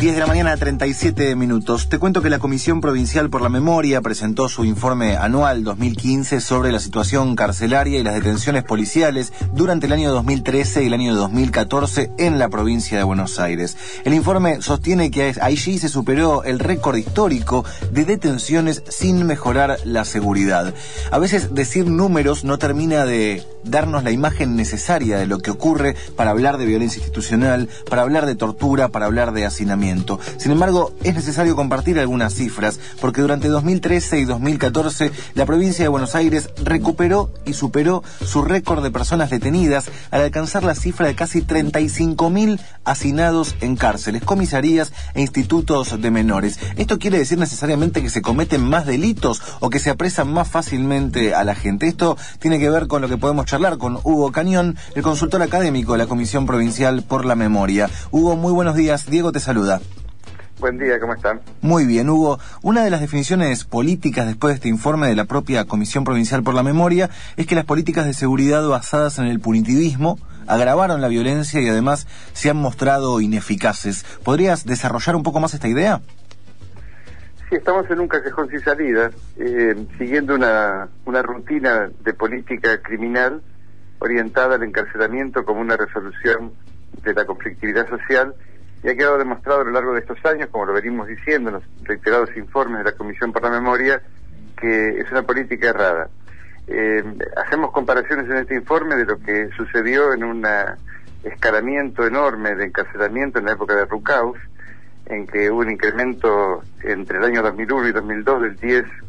10 de la mañana, 37 minutos. Te cuento que la Comisión Provincial por la Memoria presentó su informe anual 2015 sobre la situación carcelaria y las detenciones policiales durante el año 2013 y el año 2014 en la provincia de Buenos Aires. El informe sostiene que allí se superó el récord histórico de detenciones sin mejorar la seguridad. A veces decir números no termina de darnos la imagen necesaria de lo que ocurre para hablar de violencia institucional, para hablar de tortura, para hablar de hacinamiento. Sin embargo, es necesario compartir algunas cifras, porque durante 2013 y 2014 la provincia de Buenos Aires recuperó y superó su récord de personas detenidas al alcanzar la cifra de casi 35.000 hacinados en cárceles, comisarías e institutos de menores. ¿Esto quiere decir necesariamente que se cometen más delitos o que se apresan más fácilmente a la gente? Esto tiene que ver con lo que podemos charlar con Hugo Cañón, el consultor académico de la Comisión Provincial por la Memoria. Hugo, muy buenos días. Diego te saluda. Buen día, ¿cómo están? Muy bien, Hugo. Una de las definiciones políticas después de este informe de la propia Comisión Provincial por la Memoria es que las políticas de seguridad basadas en el punitivismo agravaron la violencia y además se han mostrado ineficaces. ¿Podrías desarrollar un poco más esta idea? Sí, estamos en un callejón sin salida, siguiendo una rutina de política criminal orientada al encarcelamiento como una resolución de la conflictividad social. Y ha quedado demostrado a lo largo de estos años, como lo venimos diciendo en los reiterados informes de la Comisión por la Memoria, que es una política errada. Hacemos comparaciones en este informe de lo que sucedió en un escalamiento enorme de encarcelamiento en la época de Rucaus, en que hubo un incremento entre el año 2001 y 2002 del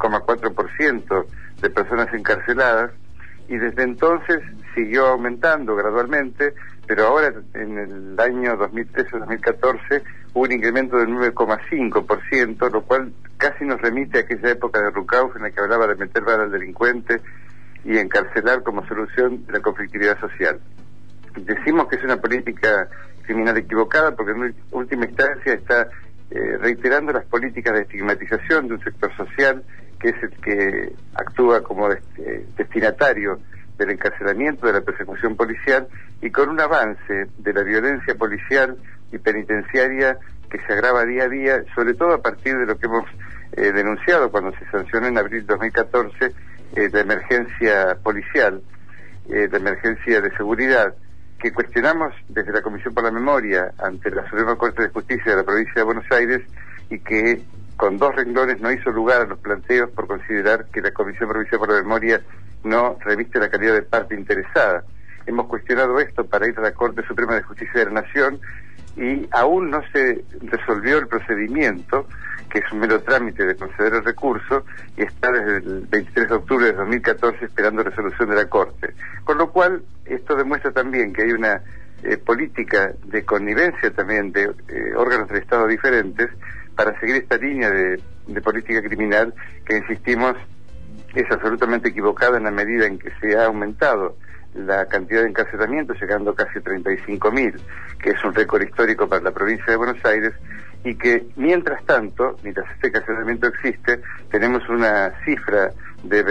10,4% de personas encarceladas, y desde entonces siguió aumentando gradualmente, pero ahora en el año 2013-2014 hubo un incremento del 9,5%, lo cual casi nos remite a aquella época de Rucauf en la que hablaba de meter bala al delincuente y encarcelar como solución de la conflictividad social. Decimos que es una política criminal equivocada porque en última instancia está reiterando las políticas de estigmatización de un sector social que es el que actúa como destinatario del encarcelamiento, de la persecución policial, y con un avance de la violencia policial y penitenciaria que se agrava día a día, sobre todo a partir de lo que hemos denunciado cuando se sancionó en abril de 2014 la emergencia policial, la emergencia de seguridad, que cuestionamos desde la Comisión por la Memoria ante la Suprema Corte de Justicia de la provincia de Buenos Aires, y que con 2 renglones no hizo lugar a los planteos por considerar que la Comisión Provincial por la Memoria no reviste la calidad de parte interesada. Hemos cuestionado esto para ir a la Corte Suprema de Justicia de la Nación y aún no se resolvió el procedimiento, que es un mero trámite de conceder el recurso, y está desde el 23 de octubre de 2014 esperando resolución de la Corte. Con lo cual, esto demuestra también que hay una política de connivencia también de órganos del Estado diferentes para seguir esta línea de política criminal que, insistimos, es absolutamente equivocada en la medida en que se ha aumentado la cantidad de encarcelamientos, llegando casi a 35.000, que es un récord histórico para la provincia de Buenos Aires, y que mientras tanto, mientras este encarcelamiento existe, tenemos una cifra de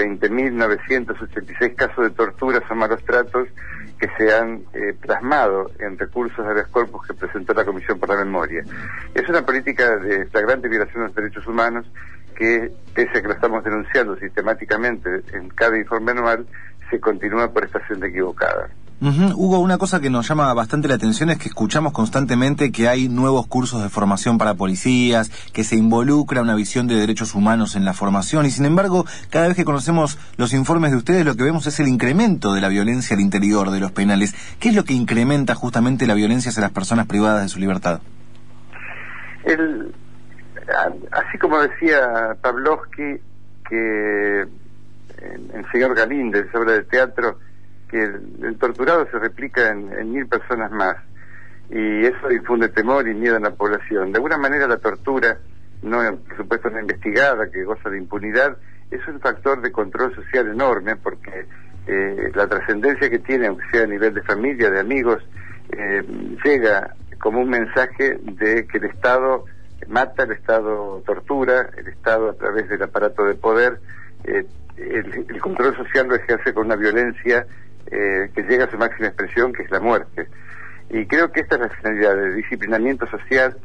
20.986 casos de torturas o malos tratos que se han plasmado en recursos de los corpus que presentó la Comisión por la Memoria. Es una política de flagrante violación de los derechos humanos que, pese a que lo estamos denunciando sistemáticamente en cada informe anual, se continúa por esta senda equivocada. Hugo, una cosa que nos llama bastante la atención es que escuchamos constantemente que hay nuevos cursos de formación para policías, que se involucra una visión de derechos humanos en la formación, y sin embargo, cada vez que conocemos los informes de ustedes, lo que vemos es el incremento de la violencia al interior de los penales. ¿Qué es lo que incrementa justamente la violencia hacia las personas privadas de su libertad? Así como decía Pavlovsky, que en Señor Galíndez, obra de teatro, que el torturado se replica en 1.000 personas más, y eso difunde temor y miedo en la población. De alguna manera la tortura, no por supuesto no investigada, que goza de impunidad, es un factor de control social enorme, porque la trascendencia que tiene, aunque sea a nivel de familia, de amigos, llega como un mensaje de que el Estado mata, el Estado tortura, el Estado a través del aparato de poder, el control social lo ejerce con una violencia que llega a su máxima expresión, que es la muerte. Y creo que esta es la finalidad de disciplinamiento social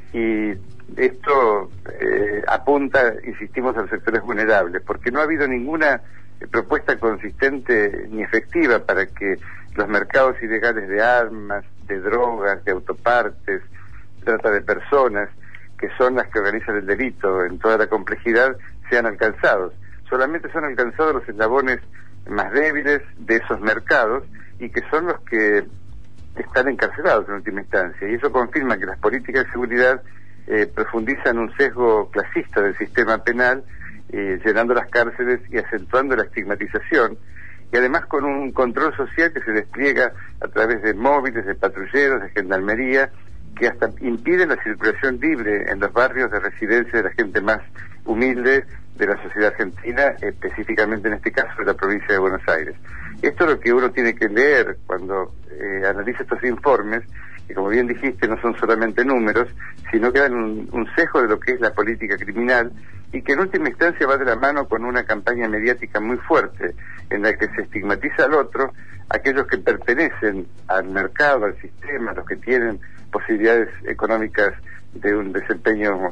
y esto apunta, insistimos, a los sectores vulnerables, porque no ha habido ninguna propuesta consistente ni efectiva para que los mercados ilegales de armas, de drogas, de autopartes, trata de personas, que son las que organizan el delito en toda la complejidad, sean alcanzados. Solamente son alcanzados los eslabones más débiles de esos mercados y que son los que están encarcelados en última instancia. Y eso confirma que las políticas de seguridad profundizan un sesgo clasista del sistema penal, llenando las cárceles y acentuando la estigmatización, y además con un control social que se despliega a través de móviles, de patrulleros, de gendarmería, que hasta impiden la circulación libre en los barrios de residencia de la gente más humilde de la sociedad argentina, específicamente en este caso de la provincia de Buenos Aires. Esto es lo que uno tiene que leer cuando analiza estos informes, que como bien dijiste no son solamente números, sino que dan un sesgo de lo que es la política criminal, y que en última instancia va de la mano con una campaña mediática muy fuerte, en la que se estigmatiza al otro, aquellos que pertenecen al mercado, al sistema, los que tienen posibilidades económicas de un desempeño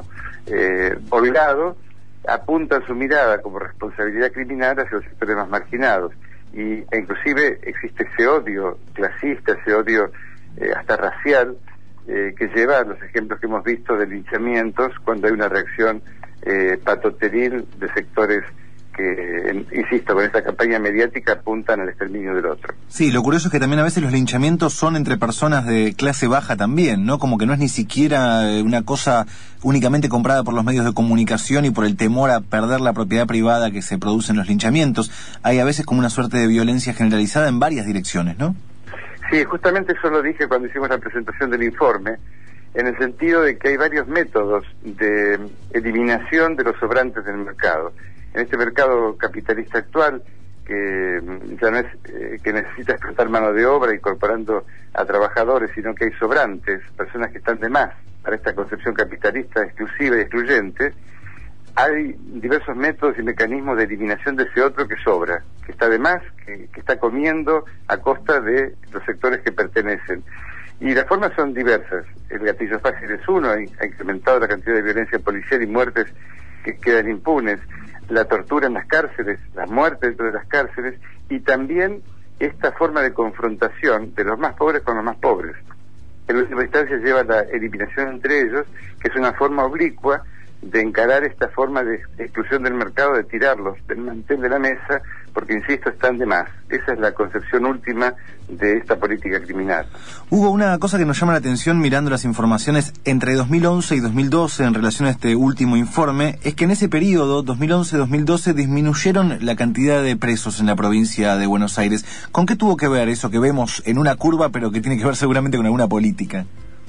holgado, apuntan su mirada como responsabilidad criminal hacia los sectores más marginados, e inclusive existe ese odio clasista, ese odio hasta racial, que lleva a los ejemplos que hemos visto de linchamientos cuando hay una reacción patoteril de sectores que, insisto, con esta campaña mediática apuntan al exterminio del otro. Sí, lo curioso es que también a veces los linchamientos son entre personas de clase baja también, ¿no? Como que no es ni siquiera una cosa únicamente comprada por los medios de comunicación y por el temor a perder la propiedad privada que se produce en los linchamientos. Hay a veces como una suerte de violencia generalizada en varias direcciones, ¿no? Sí, justamente eso lo dije cuando hicimos la presentación del informe, en el sentido de que hay varios métodos de eliminación de los sobrantes del mercado. En este mercado capitalista actual, que ya no es que necesita explotar mano de obra incorporando a trabajadores, sino que hay sobrantes, personas que están de más para esta concepción capitalista exclusiva y excluyente, hay diversos métodos y mecanismos de eliminación de ese otro que sobra, que está de más, que está comiendo a costa de los sectores que pertenecen. Y las formas son diversas. El gatillo fácil es uno, ha incrementado la cantidad de violencia policial y muertes que quedan impunes, la tortura en las cárceles, las muertes dentro de las cárceles, y también esta forma de confrontación de los más pobres con los más pobres. En última instancia lleva a la eliminación entre ellos, que es una forma oblicua de encarar esta forma de exclusión del mercado, de tirarlos del mantel de la mesa, porque, insisto, están de más. Esa es la concepción última de esta política criminal. Hubo una cosa que nos llama la atención mirando las informaciones entre 2011 y 2012 en relación a este último informe, es que en ese periodo, 2011-2012, disminuyeron la cantidad de presos en la provincia de Buenos Aires. ¿Con qué tuvo que ver eso que vemos en una curva, pero que tiene que ver seguramente con alguna política?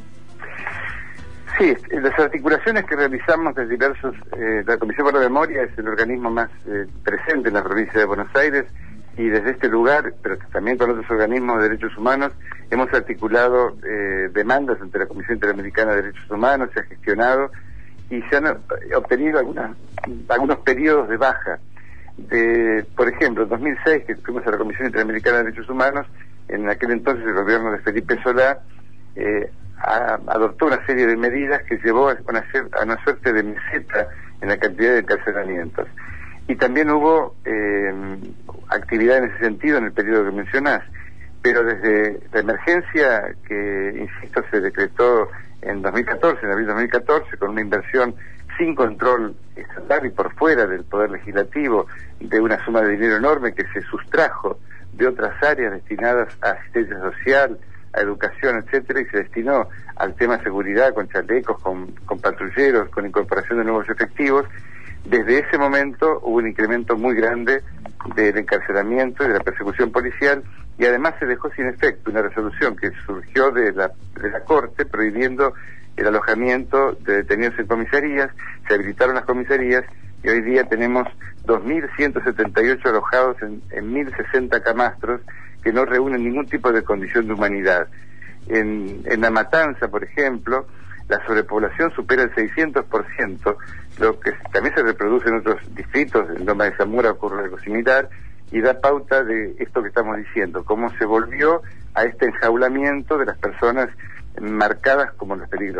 Sí, las articulaciones que realizamos de diversos, la Comisión por la Memoria es el organismo más presente en la provincia de Buenos Aires, y desde este lugar, pero también con otros organismos de derechos humanos, hemos articulado demandas ante la Comisión Interamericana de Derechos Humanos, se ha gestionado y se han obtenido algunos periodos de baja. Por ejemplo, en 2006, que fuimos a la Comisión Interamericana de Derechos Humanos, en aquel entonces el gobierno de Felipe Solá adoptó una serie de medidas que llevó a una suerte de meseta en la cantidad de encarcelamientos. Y también hubo actividad en ese sentido en el periodo que mencionás, pero desde la emergencia que, insisto, se decretó en 2014, en abril de 2014, con una inversión sin control estatal y por fuera del Poder Legislativo, de una suma de dinero enorme que se sustrajo de otras áreas destinadas a asistencia social, a educación, etcétera, y se destinó al tema seguridad, con chalecos, con patrulleros, con incorporación de nuevos efectivos. Desde ese momento hubo un incremento muy grande del encarcelamiento y de la persecución policial, y además se dejó sin efecto una resolución que surgió de la Corte prohibiendo el alojamiento de detenidos en comisarías. Se habilitaron las comisarías y hoy día tenemos 2.178 alojados en 1.060 camastros que no reúnen ningún tipo de condición de humanidad. En La Matanza, por ejemplo, la sobrepoblación supera el 600%, lo que también se reproduce en otros distritos. En Loma de Zamora ocurre algo similar, y da pauta de esto que estamos diciendo, cómo se volvió a este enjaulamiento de las personas marcadas como las peligrosas.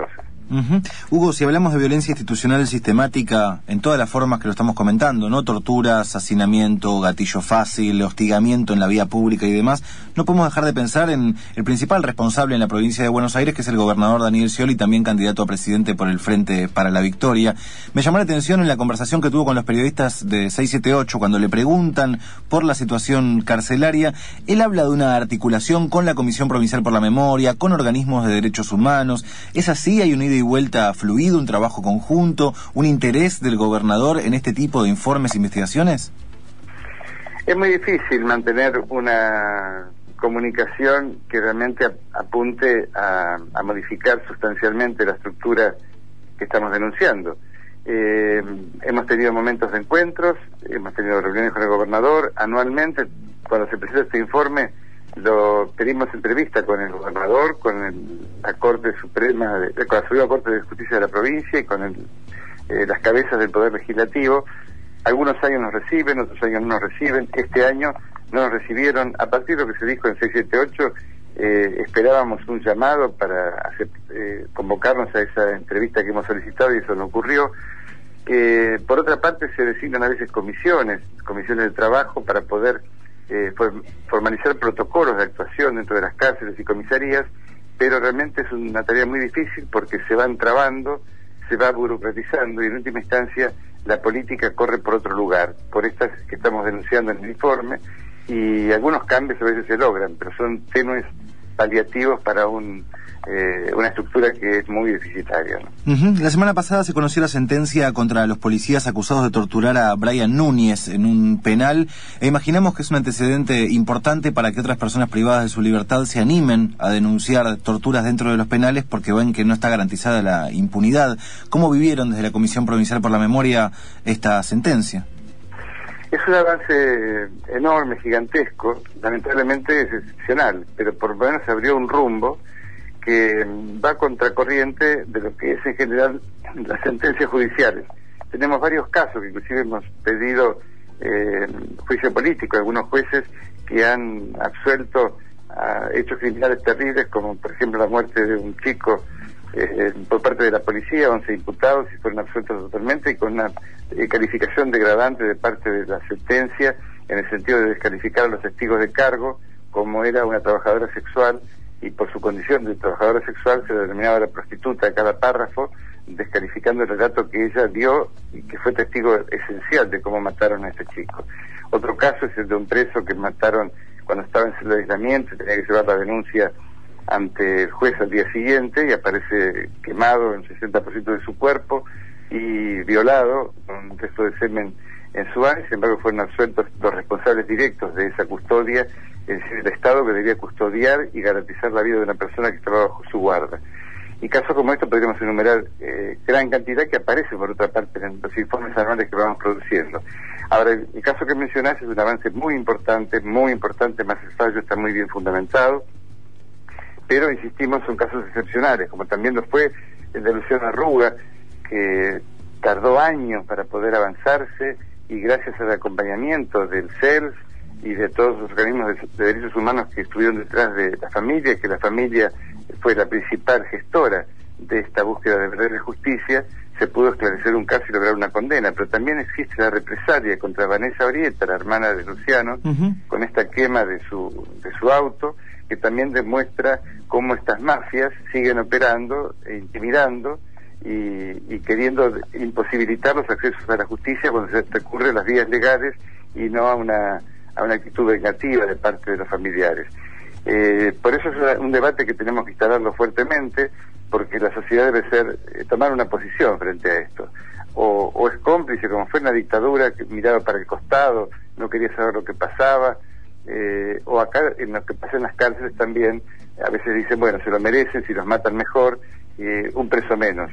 Hugo, si hablamos de violencia institucional sistemática en todas las formas que lo estamos comentando, ¿no? Torturas, hacinamiento, gatillo fácil, hostigamiento en la vía pública y demás, no podemos dejar de pensar en el principal responsable en la provincia de Buenos Aires, que es el gobernador Daniel Scioli, también candidato a presidente por el Frente para la Victoria. Me llamó la atención en la conversación que tuvo con los periodistas de 678, cuando le preguntan por la situación carcelaria, él habla de una articulación con la Comisión Provincial por la Memoria, con organismos de derechos humanos. ¿Es así? ¿Hay un ida y vuelta fluido, un trabajo conjunto, un interés del gobernador en este tipo de informes e investigaciones? Es muy difícil mantener una comunicación que realmente apunte a modificar sustancialmente la estructura que estamos denunciando. Hemos tenido momentos de encuentros, hemos tenido reuniones con el gobernador anualmente. Cuando se presenta este informe lo pedimos entrevista con el gobernador, con la Corte Suprema, con la Suprema Corte de Justicia de la provincia y con las cabezas del Poder Legislativo. Algunos años nos reciben, otros años no nos reciben. Este año no nos recibieron. A partir de lo que se dijo en 678, esperábamos un llamado para convocarnos a esa entrevista que hemos solicitado y eso no ocurrió. Por otra parte, se designan a veces comisiones de trabajo para poder formalizar protocolos de actuación dentro de las cárceles y comisarías, pero realmente es una tarea muy difícil porque se van trabando, se va burocratizando y en última instancia la política corre por otro lugar, por estas que estamos denunciando en el informe, y algunos cambios a veces se logran, pero son tenues paliativos para una estructura que es muy deficitaria, ¿no? La semana pasada se conoció la sentencia contra los policías acusados de torturar a Brian Núñez en un penal, e imaginamos que es un antecedente importante para que otras personas privadas de su libertad se animen a denunciar torturas dentro de los penales porque ven que no está garantizada la impunidad. ¿Cómo vivieron desde la Comisión Provincial por la Memoria esta sentencia? Es un avance enorme, gigantesco, lamentablemente es excepcional, pero por lo menos se abrió un rumbo que va contracorriente de lo que es en general las sentencias judiciales. Tenemos varios casos que inclusive hemos pedido juicio político, algunos jueces que han absuelto a hechos criminales terribles, como por ejemplo la muerte de un chico por parte de la policía, 11 imputados y fueron absueltos totalmente y con una calificación degradante de parte de la sentencia en el sentido de descalificar a los testigos de cargo como era una trabajadora sexual y por su condición de trabajadora sexual se denominaba la prostituta a cada párrafo, descalificando el relato que ella dio y que fue testigo esencial de cómo mataron a este chico. Otro caso es el de un preso que mataron cuando estaba en celda de aislamiento y tenía que llevar la denuncia ante el juez al día siguiente y aparece quemado en 60% de su cuerpo y violado con un resto de semen en su ano, y sin embargo fueron absueltos los responsables directos de esa custodia, es decir, el Estado que debía custodiar y garantizar la vida de una persona que estaba bajo su guarda. Y casos como estos podríamos enumerar gran cantidad que aparece por otra parte en los informes anuales que vamos produciendo. Ahora, el caso que mencionás es un avance muy importante, más el fallo está muy bien fundamentado, pero insistimos, son casos excepcionales, como también lo fue el de Luciano Arruga, que tardó años para poder avanzarse y gracias al acompañamiento del CELS y de todos los organismos de derechos humanos que estuvieron detrás de la familia, que la familia fue la principal gestora de esta búsqueda de verdad y de justicia, se pudo esclarecer un caso y lograr una condena. Pero también existe la represalia contra Vanessa Orieta, la hermana de Luciano, con esta quema de su auto, que también demuestra cómo estas mafias siguen operando e intimidando y queriendo imposibilitar los accesos a la justicia cuando se recurre a las vías legales y no a una actitud vengativa de parte de los familiares. Por eso es un debate que tenemos que instalarlo fuertemente, porque la sociedad debe tomar una posición frente a esto. O es cómplice, como fue en la dictadura, que miraba para el costado, no quería saber lo que pasaba, o acá en lo que pasa en las cárceles también, a veces dicen, bueno, se lo merecen, si los matan mejor, un preso menos.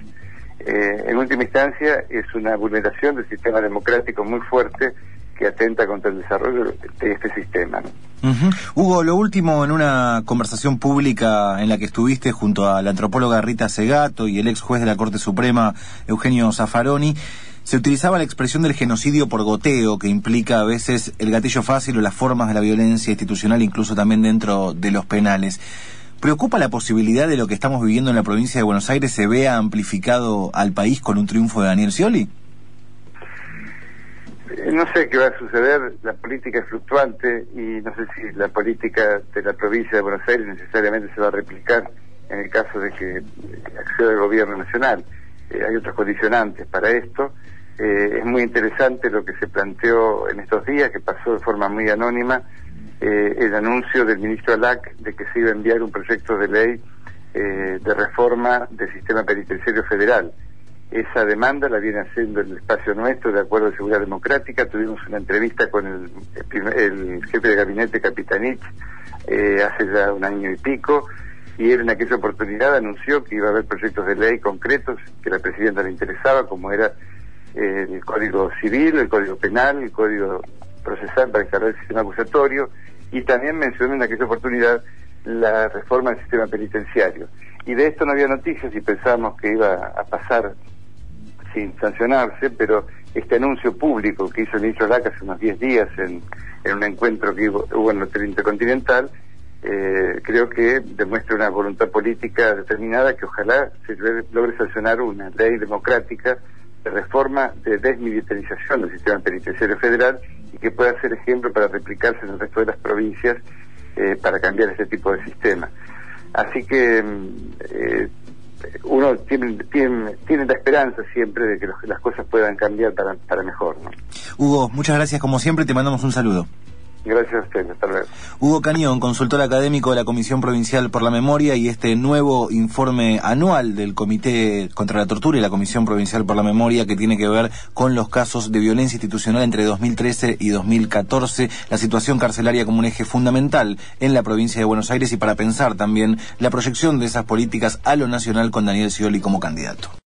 En última instancia es una vulneración del sistema democrático muy fuerte que atenta contra el desarrollo de este sistema, ¿no? Hugo, lo último, en una conversación pública en la que estuviste junto a la antropóloga Rita Segato y el ex juez de la Corte Suprema Eugenio Zaffaroni, se utilizaba la expresión del genocidio por goteo, que implica a veces el gatillo fácil o las formas de la violencia institucional, incluso también dentro de los penales. ¿Preocupa la posibilidad de lo que estamos viviendo en la provincia de Buenos Aires se vea amplificado al país con un triunfo de Daniel Scioli? No sé qué va a suceder, la política es fluctuante y no sé si la política de la provincia de Buenos Aires necesariamente se va a replicar en el caso de que acceda el gobierno nacional. Hay otros condicionantes para esto. Es muy interesante lo que se planteó en estos días, que pasó de forma muy anónima, el anuncio del ministro Alac de que se iba a enviar un proyecto de ley de reforma del sistema penitenciario federal. Esa demanda la viene haciendo el espacio nuestro de Acuerdo de Seguridad Democrática. Tuvimos una entrevista con el jefe de gabinete Capitanich hace ya un año y pico, y él en aquella oportunidad anunció que iba a haber proyectos de ley concretos que a la presidenta le interesaba, como era el Código Civil, el Código Penal, el Código Procesal para instalar el sistema acusatorio, y también mencionó en aquella oportunidad la reforma del sistema penitenciario. Y de esto no había noticias y pensábamos que iba a pasar sin sancionarse, pero este anuncio público que hizo el ministro Laca hace unos 10 días en un encuentro que hubo en el Hotel Intercontinental, creo que demuestra una voluntad política determinada que ojalá se logre sancionar una ley democrática de reforma de desmilitarización del sistema penitenciario federal y que pueda ser ejemplo para replicarse en el resto de las provincias para cambiar este tipo de sistema. Así que uno tiene la esperanza siempre de que las cosas puedan cambiar para mejor, ¿no? Hugo, muchas gracias como siempre, te mandamos un saludo. Gracias a usted, hasta luego. Hugo Cañón, consultor académico de la Comisión Provincial por la Memoria, y este nuevo informe anual del Comité contra la Tortura y la Comisión Provincial por la Memoria, que tiene que ver con los casos de violencia institucional entre 2013 y 2014, la situación carcelaria como un eje fundamental en la provincia de Buenos Aires, y para pensar también la proyección de esas políticas a lo nacional con Daniel Scioli como candidato.